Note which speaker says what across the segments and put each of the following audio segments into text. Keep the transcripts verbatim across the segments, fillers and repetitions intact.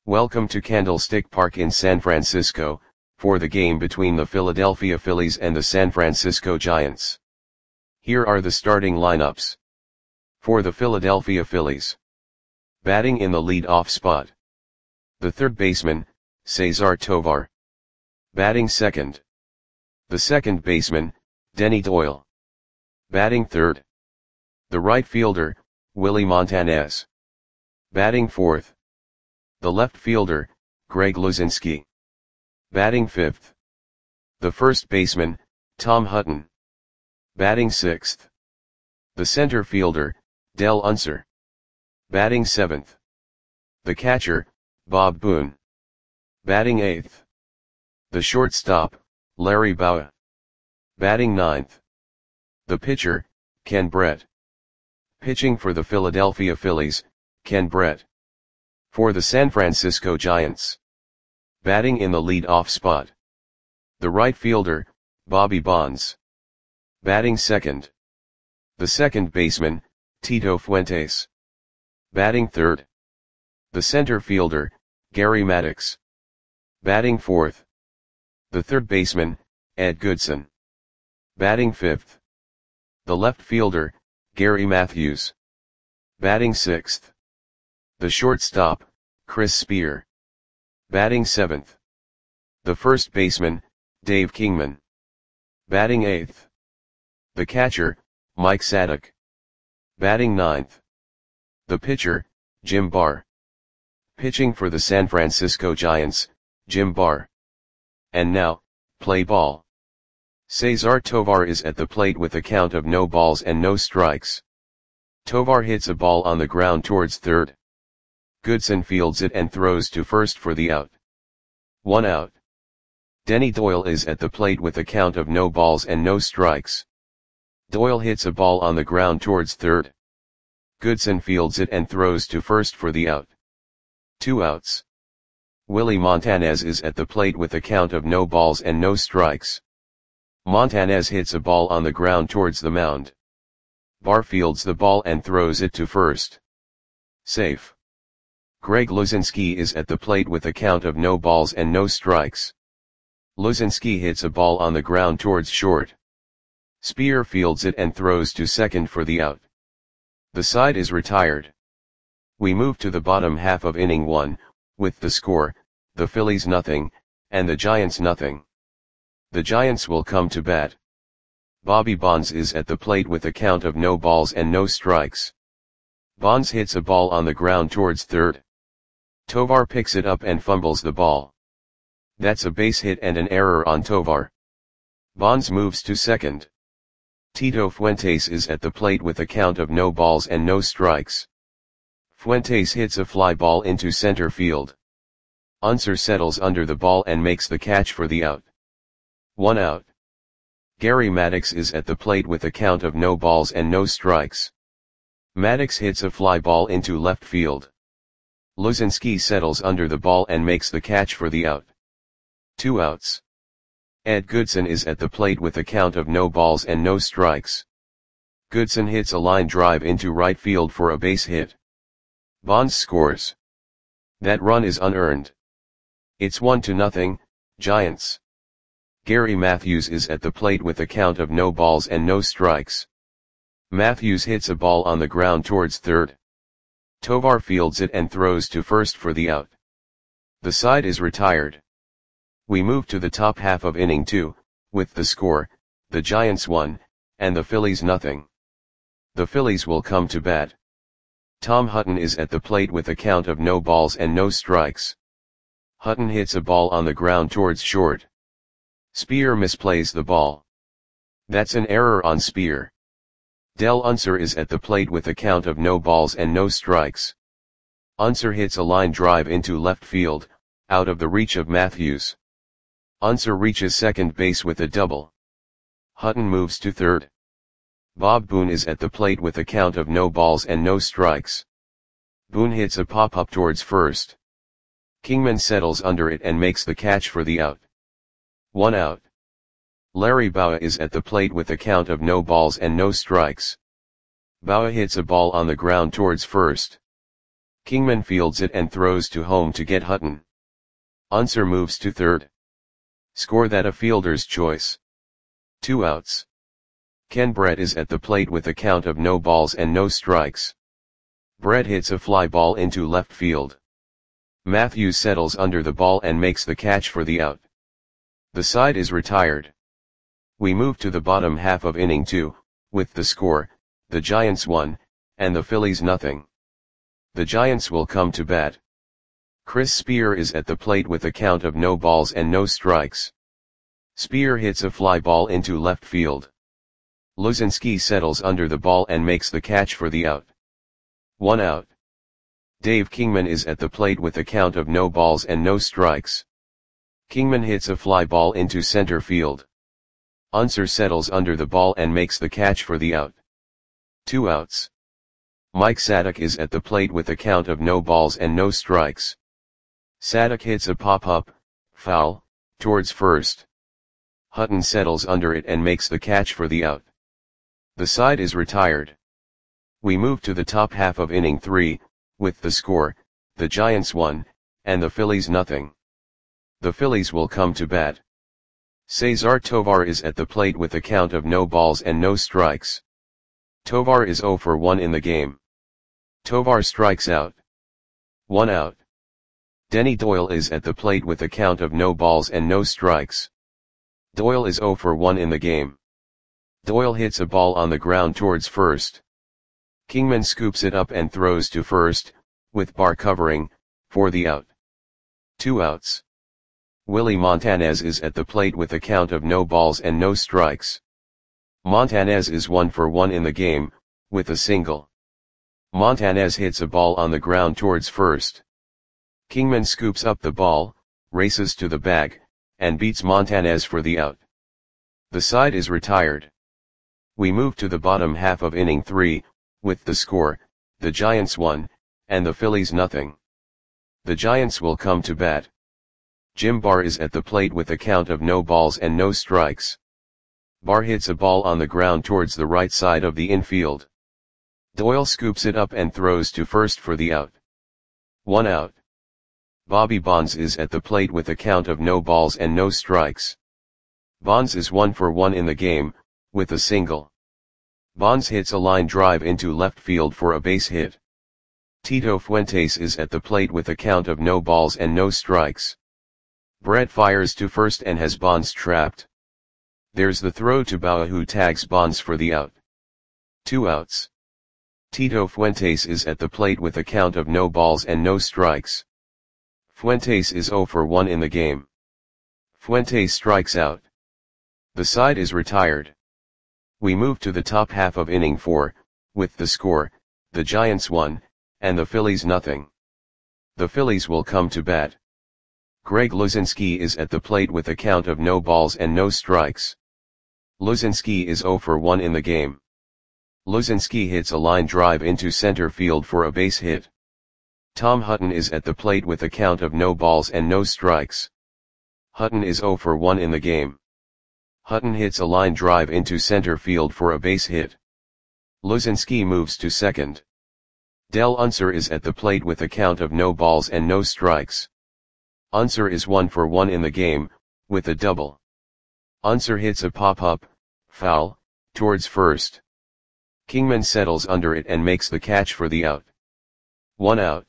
Speaker 1: Welcome to Candlestick Park in San Francisco, for the game between the Philadelphia Phillies and the San Francisco Giants. Here are the starting lineups. For the Philadelphia Phillies. Batting in the lead-off spot. The third baseman, Cesar Tovar. Batting second. The second baseman, Denny Doyle. Batting third. The right fielder, Willie Montanez. Batting fourth. The left fielder, Greg Luzinski. Batting fifth. The first baseman, Tom Hutton. Batting sixth. The center fielder, Dell Unser. Batting seventh. The catcher, Bob Boone. Batting eighth. The shortstop, Larry Bowa. Batting ninth. The pitcher, Ken Brett. Pitching for the Philadelphia Phillies, Ken Brett. For the San Francisco Giants. Batting in the lead-off spot. The right fielder, Bobby Bonds. Batting second. The second baseman, Tito Fuentes. Batting third. The center fielder, Gary Maddox. Batting fourth. The third baseman, Ed Goodson. Batting fifth. The left fielder, Gary Matthews. Batting sixth. The shortstop, Chris Spear. Batting seventh. The first baseman, Dave Kingman. Batting eighth. The catcher, Mike Sadek. Batting ninth. The pitcher, Jim Barr. Pitching for the San Francisco Giants, Jim Barr. And now, play ball. Cesar Tovar is at the plate with a count of no balls and no strikes. Tovar hits a ball on the ground towards third. Goodson fields it and throws to first for the out. One out. Denny Doyle is at the plate with a count of no balls and no strikes. Doyle hits a ball on the ground towards third. Goodson fields it and throws to first for the out. Two outs. Willie Montanez is at the plate with a count of no balls and no strikes. Montanez hits a ball on the ground towards the mound. Barr fields the ball and throws it to first. Safe. Greg Luzinski is at the plate with a count of no balls and no strikes. Luzinski hits a ball on the ground towards short. Spear fields it and throws to second for the out. The side is retired. We move to the bottom half of inning one, with the score, the Phillies nothing, and the Giants nothing. The Giants will come to bat. Bobby Bonds is at the plate with a count of no balls and no strikes. Bonds hits a ball on the ground towards third. Tovar picks it up and fumbles the ball. That's a base hit and an error on Tovar. Bonds moves to second. Tito Fuentes is at the plate with a count of no balls and no strikes. Fuentes hits a fly ball into center field. Unser settles under the ball and makes the catch for the out. One out. Gary Maddox is at the plate with a count of no balls and no strikes. Maddox hits a fly ball into left field. Luzinski settles under the ball and makes the catch for the out. Two outs. Ed Goodson is at the plate with a count of no balls and no strikes. Goodson hits a line drive into right field for a base hit. Bonds scores. That run is unearned. It's one to nothing, Giants. Gary Matthews is at the plate with a count of no balls and no strikes. Matthews hits a ball on the ground towards third. Tovar fields it and throws to first for the out. The side is retired. We move to the top half of inning two, with the score, the Giants one, and the Phillies nothing. The Phillies will come to bat. Tom Hutton is at the plate with a count of no balls and no strikes. Hutton hits a ball on the ground towards short. Spear misplays the ball. That's an error on Spear. Dell Unser is at the plate with a count of no balls and no strikes. Unser hits a line drive into left field, out of the reach of Matthews. Unser reaches second base with a double. Hutton moves to third. Bob Boone is at the plate with a count of no balls and no strikes. Boone hits a pop-up towards first. Kingman settles under it and makes the catch for the out. One out. Larry Bowa is at the plate with a count of no balls and no strikes. Bowa hits a ball on the ground towards first. Kingman fields it and throws to home to get Hutton. Unser moves to third. Score that a fielder's choice. Two outs. Ken Brett is at the plate with a count of no balls and no strikes. Brett hits a fly ball into left field. Matthews settles under the ball and makes the catch for the out. The side is retired. We move to the bottom half of inning two, with the score, the Giants one, and the Phillies nothing. The Giants will come to bat. Chris Spear is at the plate with a count of no balls and no strikes. Spear hits a fly ball into left field. Luzinski settles under the ball and makes the catch for the out. One out. Dave Kingman is at the plate with a count of no balls and no strikes. Kingman hits a fly ball into center field. Unser settles under the ball and makes the catch for the out. Two outs. Mike Sadek is at the plate with a count of no balls and no strikes. Sadek hits a pop-up, foul, towards first. Hutton settles under it and makes the catch for the out. The side is retired. We move to the top half of inning three, with the score, the Giants one, and the Phillies nothing. The Phillies will come to bat. Cesar Tovar is at the plate with a count of no balls and no strikes. Tovar is zero for one in the game. Tovar strikes out. One out. Denny Doyle is at the plate with a count of no balls and no strikes. Doyle is zero for one in the game. Doyle hits a ball on the ground towards first. Kingman scoops it up and throws to first, with Barr covering, for the out. Two outs. Willie Montanez is at the plate with a count of no balls and no strikes. Montanez is one for one in the game, with a single. Montanez hits a ball on the ground towards first. Kingman scoops up the ball, races to the bag, and beats Montanez for the out. The side is retired. We move to the bottom half of inning three, with the score, the Giants one, and the Phillies nothing. The Giants will come to bat. Jim Barr is at the plate with a count of no balls and no strikes. Barr hits a ball on the ground towards the right side of the infield. Doyle scoops it up and throws to first for the out. One out. Bobby Bonds is at the plate with a count of no balls and no strikes. Bonds is one for one in the game, with a single. Bonds hits a line drive into left field for a base hit. Tito Fuentes is at the plate with a count of no balls and no strikes. Brett fires to first and has Bonds trapped. There's the throw to Bauer, who tags Bonds for the out. Two outs. Tito Fuentes is at the plate with a count of no balls and no strikes. Fuentes is zero for one in the game. Fuentes strikes out. The side is retired. We move to the top half of inning four, with the score, the Giants one, and the Phillies nothing. The Phillies will come to bat. Greg Luzinski is at the plate with a count of no balls and no strikes. Luzinski is zero for one in the game. Luzinski hits a line drive into center field for a base hit. Tom Hutton is at the plate with a count of no balls and no strikes. Hutton is zero for one in the game. Hutton hits a line drive into center field for a base hit. Luzinski moves to second. Del Unser is at the plate with a count of no balls and no strikes. Unser is one for one in the game, with a double. Unser hits a pop-up, foul, towards first. Kingman settles under it and makes the catch for the out. One out.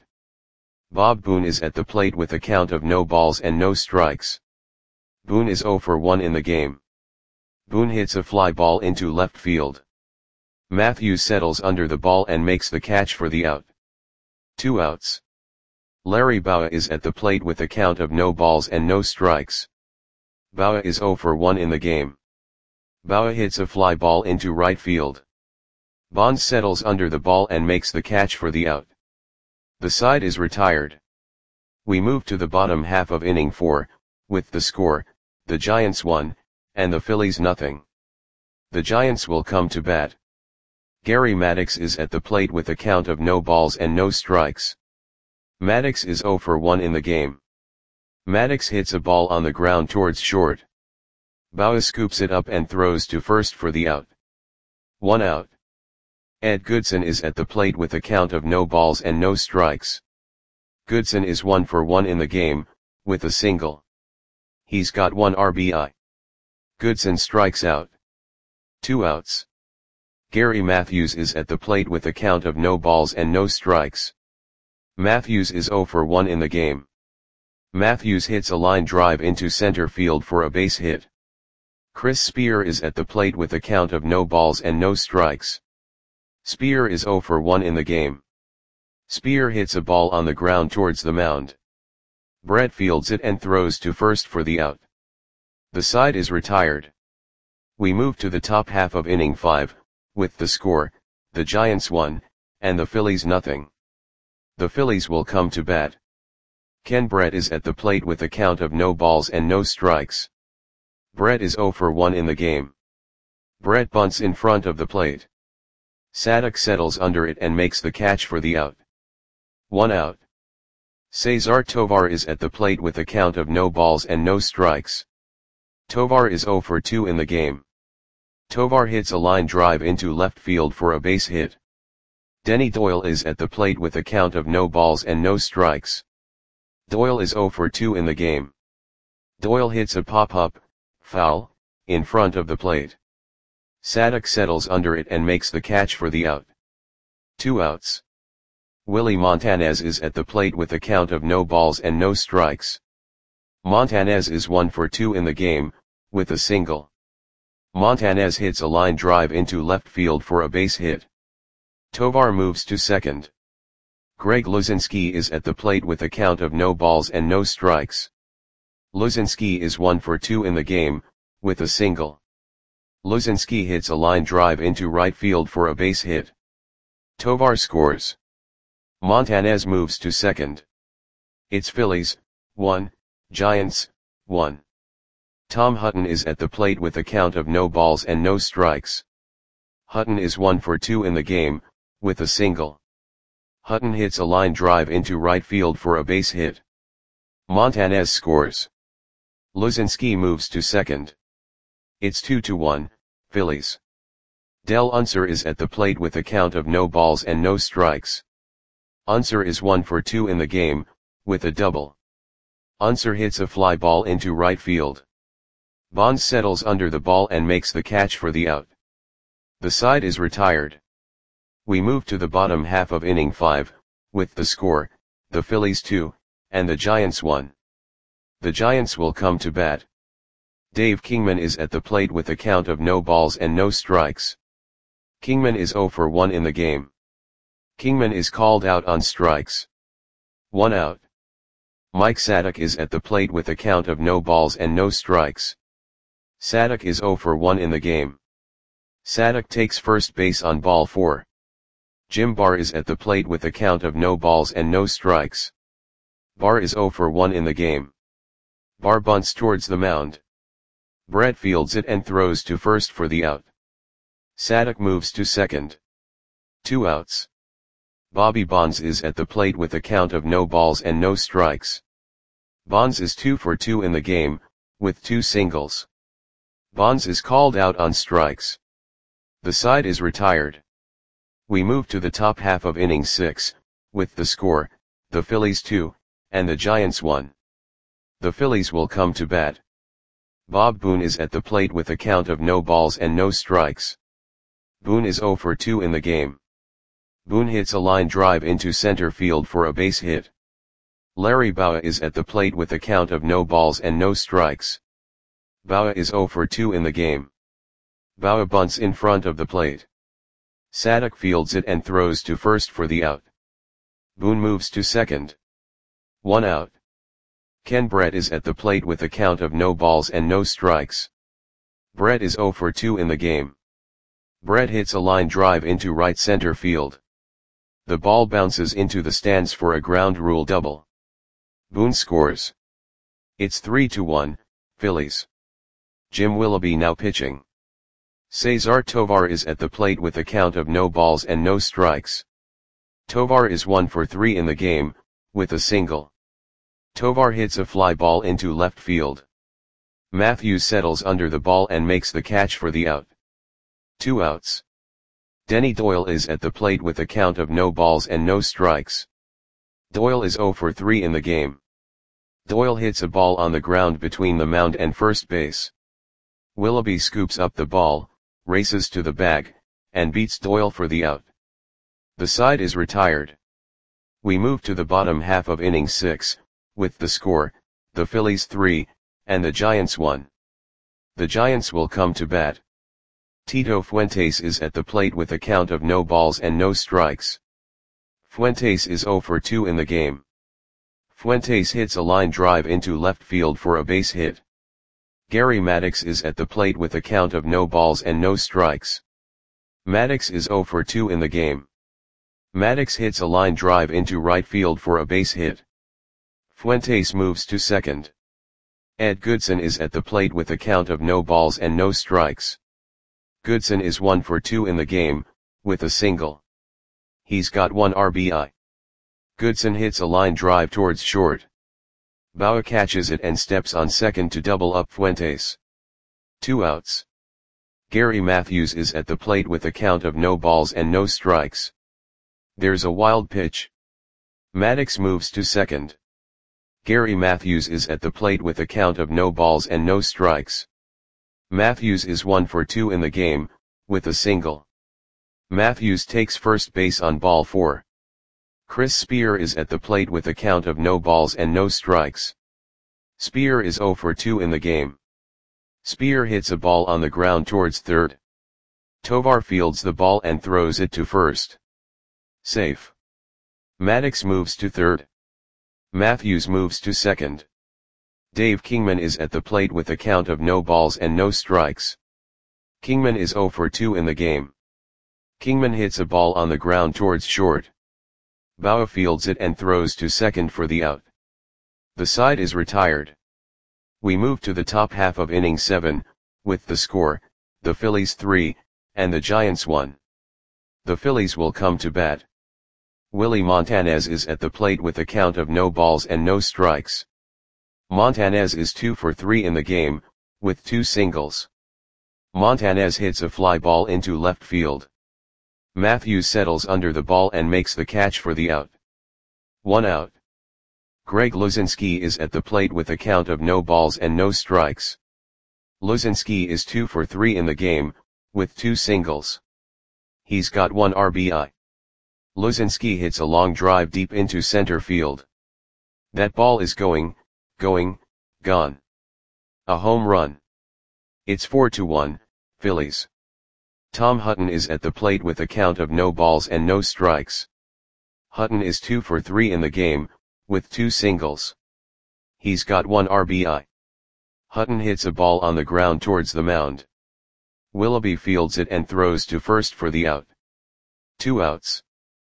Speaker 1: Bob Boone is at the plate with a count of no balls and no strikes. Boone is zero for one in the game. Boone hits a fly ball into left field. Matthews settles under the ball and makes the catch for the out. Two outs. Larry Bowa is at the plate with a count of no balls and no strikes. Bowa is zero for one in the game. Bowa hits a fly ball into right field. Bonds settles under the ball and makes the catch for the out. The side is retired. We move to the bottom half of inning four, with the score, the Giants one, and the Phillies nothing. The Giants will come to bat. Gary Maddox is at the plate with a count of no balls and no strikes. Maddox is zero for one in the game. Maddox hits a ball on the ground towards short. Bowa scoops it up and throws to first for the out. One out. Ed Goodson is at the plate with a count of no balls and no strikes. Goodson is one for one in the game, with a single. He's got one R B I. Goodson strikes out. Two outs. Gary Matthews is at the plate with a count of no balls and no strikes. Matthews is zero for one in the game. Matthews hits a line drive into center field for a base hit. Chris Spear is at the plate with a count of no balls and no strikes. Spear is zero for one in the game. Spear hits a ball on the ground towards the mound. Brett fields it and throws to first for the out. The side is retired. We move to the top half of inning five, with the score, the Giants one, and the Phillies nothing. The Phillies will come to bat. Ken Brett is at the plate with a count of no balls and no strikes. Brett is zero for one in the game. Brett bunts in front of the plate. Sadek settles under it and makes the catch for the out. One out. Cesar Tovar is at the plate with a count of no balls and no strikes. Tovar is zero for two in the game. Tovar hits a line drive into left field for a base hit. Denny Doyle is at the plate with a count of no balls and no strikes. Doyle is zero for two in the game. Doyle hits a pop-up, foul, in front of the plate. Sadek settles under it and makes the catch for the out. Two outs. Willie Montanez is at the plate with a count of no balls and no strikes. Montanez is one for two in the game, with a single. Montanez hits a line drive into left field for a base hit. Tovar moves to second. Greg Luzinski is at the plate with a count of no balls and no strikes. Luzinski is one for two in the game, with a single. Luzinski hits a line drive into right field for a base hit. Tovar scores. Montanez moves to second. It's Phillies, one, Giants, one. Tom Hutton is at the plate with a count of no balls and no strikes. Hutton is one for two in the game, with a single. Hutton hits a line drive into right field for a base hit. Montanez scores. Luzinski moves to second. It's two to one, Phillies. Del Unser is at the plate with a count of no balls and no strikes. Unser is one for two in the game, with a double. Unser hits a fly ball into right field. Bonds settles under the ball and makes the catch for the out. The side is retired. We move to the bottom half of inning five, with the score, the Phillies two, and the Giants one. The Giants will come to bat. Dave Kingman is at the plate with a count of no balls and no strikes. Kingman is zero for one in the game. Kingman is called out on strikes. One out. Mike Sadek is at the plate with a count of no balls and no strikes. Sadek is zero for one in the game. Sadek takes first base on ball four. Jim Barr is at the plate with a count of no balls and no strikes. Barr is zero for one in the game. Barr bunts towards the mound. Brett fields it and throws to first for the out. Sadek moves to second. Two outs. Bobby Bonds is at the plate with a count of no balls and no strikes. Bonds is two for two in the game, with two singles. Bonds is called out on strikes. The side is retired. We move to the top half of inning six, with the score, the Phillies two, and the Giants one. The Phillies will come to bat. Bob Boone is at the plate with a count of no balls and no strikes. Boone is zero for two in the game. Boone hits a line drive into center field for a base hit. Larry Bowa is at the plate with a count of no balls and no strikes. Bowa is zero for two in the game. Bowa bunts in front of the plate. Sadek fields it and throws to first for the out. Boone moves to second. One out. Ken Brett is at the plate with a count of no balls and no strikes. Brett is zero for two in the game. Brett hits a line drive into right center field. The ball bounces into the stands for a ground rule double. Boone scores. It's three to one, Phillies. Jim Willoughby now pitching. Cesar Tovar is at the plate with a count of no balls and no strikes. Tovar is one for three in the game, with a single. Tovar hits a fly ball into left field. Matthews settles under the ball and makes the catch for the out. Two outs. Denny Doyle is at the plate with a count of no balls and no strikes. Doyle is zero for three in the game. Doyle hits a ball on the ground between the mound and first base. Willoughby scoops up the ball, races to the bag, and beats Doyle for the out. The side is retired. We move to the bottom half of inning six, with the score, the Phillies three, and the Giants one. The Giants will come to bat. Tito Fuentes is at the plate with a count of no balls and no strikes. Fuentes is zero for two in the game. Fuentes hits a line drive into left field for a base hit. Gary Maddox is at the plate with a count of no balls and no strikes. Maddox is zero for two in the game. Maddox hits a line drive into right field for a base hit. Fuentes moves to second. Ed Goodson is at the plate with a count of no balls and no strikes. Goodson is one for two in the game, with a single. He's got one R B I. Goodson hits a line drive towards short. Bauer catches it and steps on second to double up Fuentes. Two outs. Gary Matthews is at the plate with a count of no balls and no strikes. There's a wild pitch. Maddox moves to second. Gary Matthews is at the plate with a count of no balls and no strikes. Matthews is one for two in the game, with a single. Matthews takes first base on ball four. Chris Spear is at the plate with a count of no balls and no strikes. Spear is zero for two in the game. Spear hits a ball on the ground towards third. Tovar fields the ball and throws it to first. Safe. Maddox moves to third. Matthews moves to second. Dave Kingman is at the plate with a count of no balls and no strikes. Kingman is zero for two in the game. Kingman hits a ball on the ground towards short. Bauer fields it and throws to second for the out. The side is retired. We move to the top half of inning seven, with the score, the Phillies three, and the Giants one. The Phillies will come to bat. Willie Montanez is at the plate with a count of no balls and no strikes. Montanez is two for three in the game, with two singles. Montanez hits a fly ball into left field. Matthews settles under the ball and makes the catch for the out. One out. Greg Luzinski is at the plate with a count of no balls and no strikes. Luzinski is two for three in the game, with two singles. He's got one R B I. Luzinski hits a long drive deep into center field. That ball is going, going, gone. A home run. It's four to one, Phillies. Tom Hutton is at the plate with a count of no balls and no strikes. Hutton is two for three in the game, with two singles. He's got one R B I. Hutton hits a ball on the ground towards the mound. Willoughby fields it and throws to first for the out. Two outs.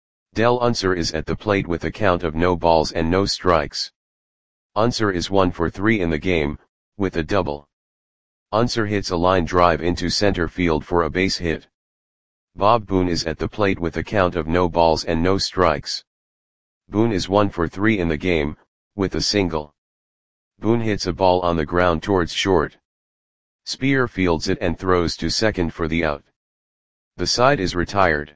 Speaker 1: Del Unser is at the plate with a count of no balls and no strikes. Unser is one for three in the game, with a double. Unser hits a line drive into center field for a base hit. Bob Boone is at the plate with a count of no balls and no strikes. Boone is one for three in the game, with a single. Boone hits a ball on the ground towards short. Spear fields it and throws to second for the out. The side is retired.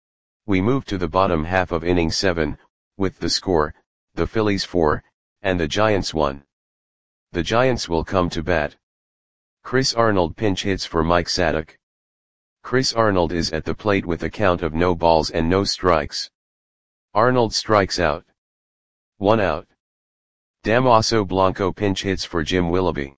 Speaker 1: We move to the bottom half of inning seven, with the score, the Phillies four, and the Giants one. The Giants will come to bat. Chris Arnold pinch hits for Mike Sadek. Chris Arnold is at the plate with a count of no balls and no strikes. Arnold strikes out. One out. Damaso Blanco pinch hits for Jim Willoughby.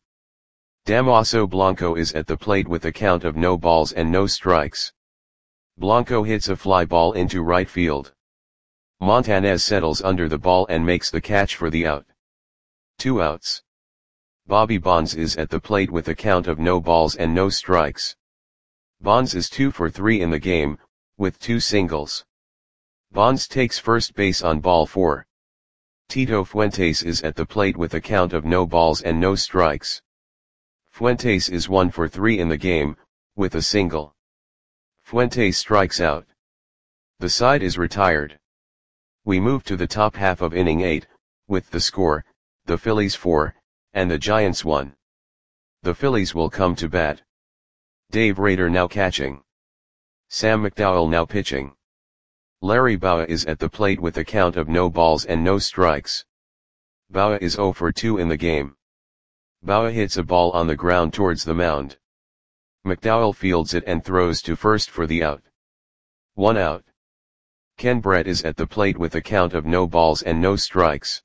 Speaker 1: Damaso Blanco is at the plate with a count of no balls and no strikes. Blanco hits a fly ball into right field. Montanez settles under the ball and makes the catch for the out. Two outs. Bobby Bonds is at the plate with a count of no balls and no strikes. Bonds is two for three in the game, with two singles. Bonds takes first base on ball four. Tito Fuentes is at the plate with a count of no balls and no strikes. Fuentes is one for three in the game, with a single. Fuentes strikes out. The side is retired. We move to the top half of inning eight, with the score, the Phillies four, and the Giants one. The Phillies will come to bat. Dave Rader now catching. Sam McDowell now pitching. Larry Bowa is at the plate with a count of no balls and no strikes. Bowa is zero for two in the game. Bowa hits a ball on the ground towards the mound. McDowell fields it and throws to first for the out. One out. Ken Brett is at the plate with a count of no balls and no strikes.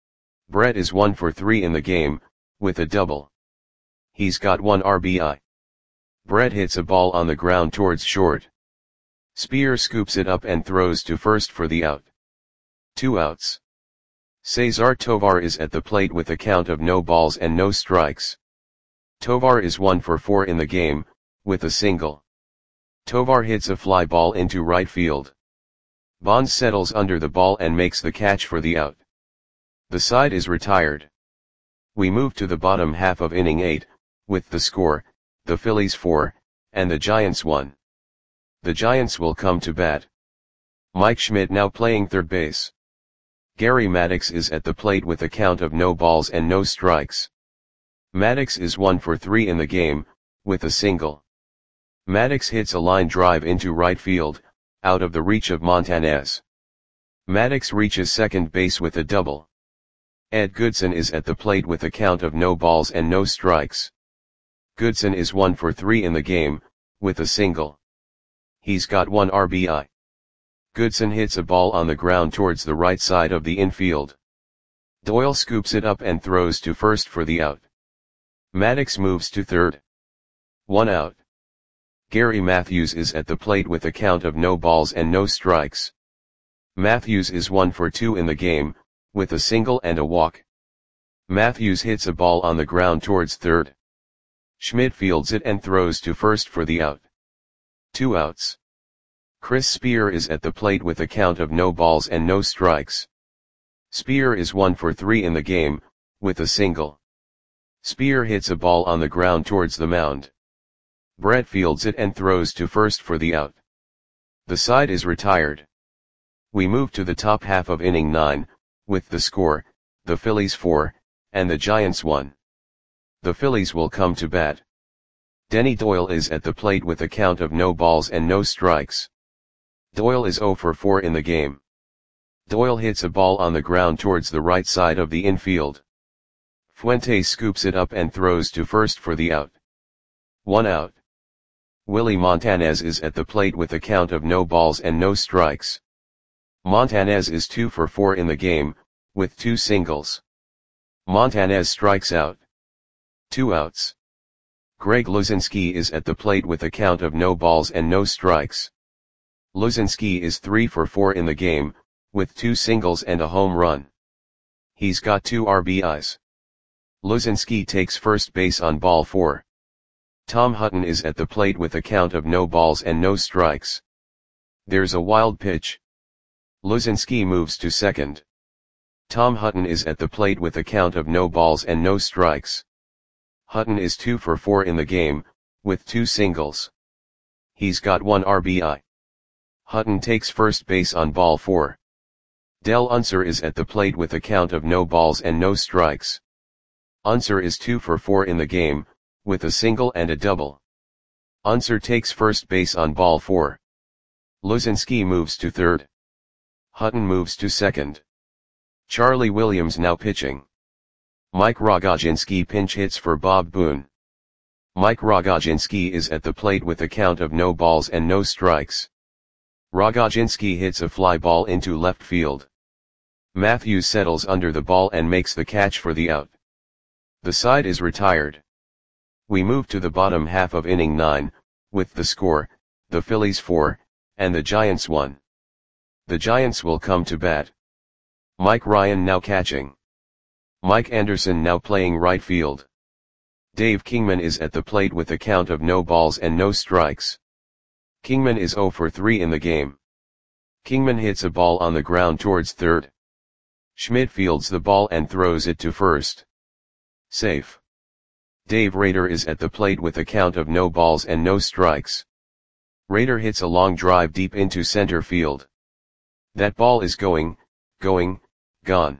Speaker 1: Brett is one for three in the game, with a double. He's got one R B I. Brett hits a ball on the ground towards short. Spear scoops it up and throws to first for the out. Two outs. Cesar Tovar is at the plate with a count of no balls and no strikes. Tovar is one for four in the game, with a single. Tovar hits a fly ball into right field. Bonds settles under the ball and makes the catch for the out. The side is retired. We move to the bottom half of inning eight, with the score, the Phillies four, and the Giants one. The Giants will come to bat. Mike Schmidt now playing third base. Gary Maddox is at the plate with a count of no balls and no strikes. Maddox is one for three in the game, with a single. Maddox hits a line drive into right field, out of the reach of Montanez. Maddox reaches second base with a double. Ed Goodson is at the plate with a count of no balls and no strikes. Goodson is one for three in the game, with a single. He's got one R B I. Goodson hits a ball on the ground towards the right side of the infield. Doyle scoops it up and throws to first for the out. Maddox moves to third. One out. Gary Matthews is at the plate with a count of no balls and no strikes. Matthews is one for two in the game, with a single and a walk. Matthews hits a ball on the ground towards third. Schmidt fields it and throws to first for the out. Two outs. Chris Spear is at the plate with a count of no balls and no strikes. Spear is one for three in the game, with a single. Spear hits a ball on the ground towards the mound. Brett fields it and throws to first for the out. The side is retired. We move to the top half of inning nine, with the score, the Phillies four, and the Giants one. The Phillies will come to bat. Denny Doyle is at the plate with a count of no balls and no strikes. Doyle is zero for four in the game. Doyle hits a ball on the ground towards the right side of the infield. Fuentes scoops it up and throws to first for the out. One out. Willie Montanez is at the plate with a count of no balls and no strikes. Montanez is two for four in the game, with two singles. Montanez strikes out. Two outs. Greg Luzinski is at the plate with a count of no balls and no strikes. Luzinski is three for four in the game, with two singles and a home run. He's got two R B Is. Luzinski takes first base on ball four. Tom Hutton is at the plate with a count of no balls and no strikes. There's a wild pitch. Luzinski moves to second. Tom Hutton is at the plate with a count of no balls and no strikes. Hutton is two for four in the game, with two singles. He's got one R B I. Hutton takes first base on ball four. Del Unser is at the plate with a count of no balls and no strikes. Unser is two for four in the game, with a single and a double. Unser takes first base on ball four. Luzinski moves to third. Hutton moves to second. Charlie Williams now pitching. Mike Rogozinski pinch hits for Bob Boone. Mike Rogozinski is at the plate with a count of no balls and no strikes. Rogozinski hits a fly ball into left field. Matthews settles under the ball and makes the catch for the out. The side is retired. We move to the bottom half of inning nine, with the score, the Phillies four, and the Giants one. The Giants will come to bat. Mike Ryan now catching. Mike Anderson now playing right field. Dave Kingman is at the plate with a count of no balls and no strikes. Kingman is zero for three in the game. Kingman hits a ball on the ground towards third. Schmidt fields the ball and throws it to first. Safe. Dave Rader is at the plate with a count of no balls and no strikes. Rader hits a long drive deep into center field. That ball is going, going, gone.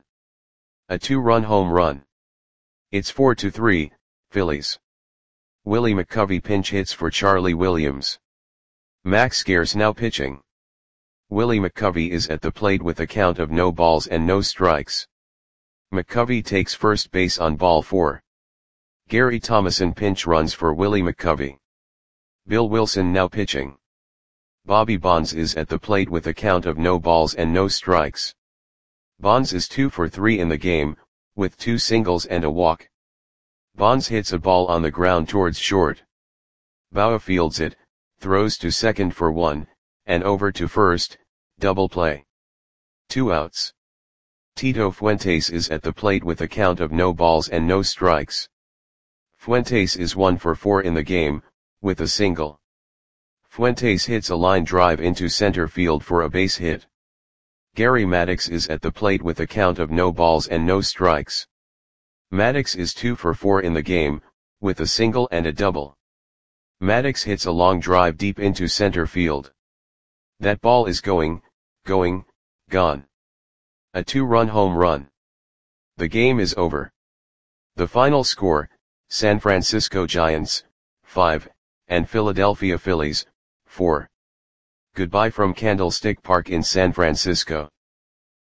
Speaker 1: A two-run home run. It's four to three, Phillies. Willie McCovey pinch hits for Charlie Williams. Max Scherz now pitching. Willie McCovey is at the plate with a count of no balls and no strikes. McCovey takes first base on ball four. Gary Thomason pinch runs for Willie McCovey. Bill Wilson now pitching. Bobby Bonds is at the plate with a count of no balls and no strikes. Bonds is two for three in the game, with two singles and a walk. Bonds hits a ball on the ground towards short. Bauer fields it, throws to second for one, and over to first, double play. Two outs. Tito Fuentes is at the plate with a count of no balls and no strikes. Fuentes is one for four in the game, with a single. Fuentes hits a line drive into center field for a base hit. Gary Maddox is at the plate with a count of no balls and no strikes. Maddox is two for four in the game, with a single and a double. Maddox hits a long drive deep into center field. That ball is going, going, gone. A two-run home run. The game is over. The final score, San Francisco Giants, five, and Philadelphia Phillies, four. Goodbye from Candlestick Park in San Francisco.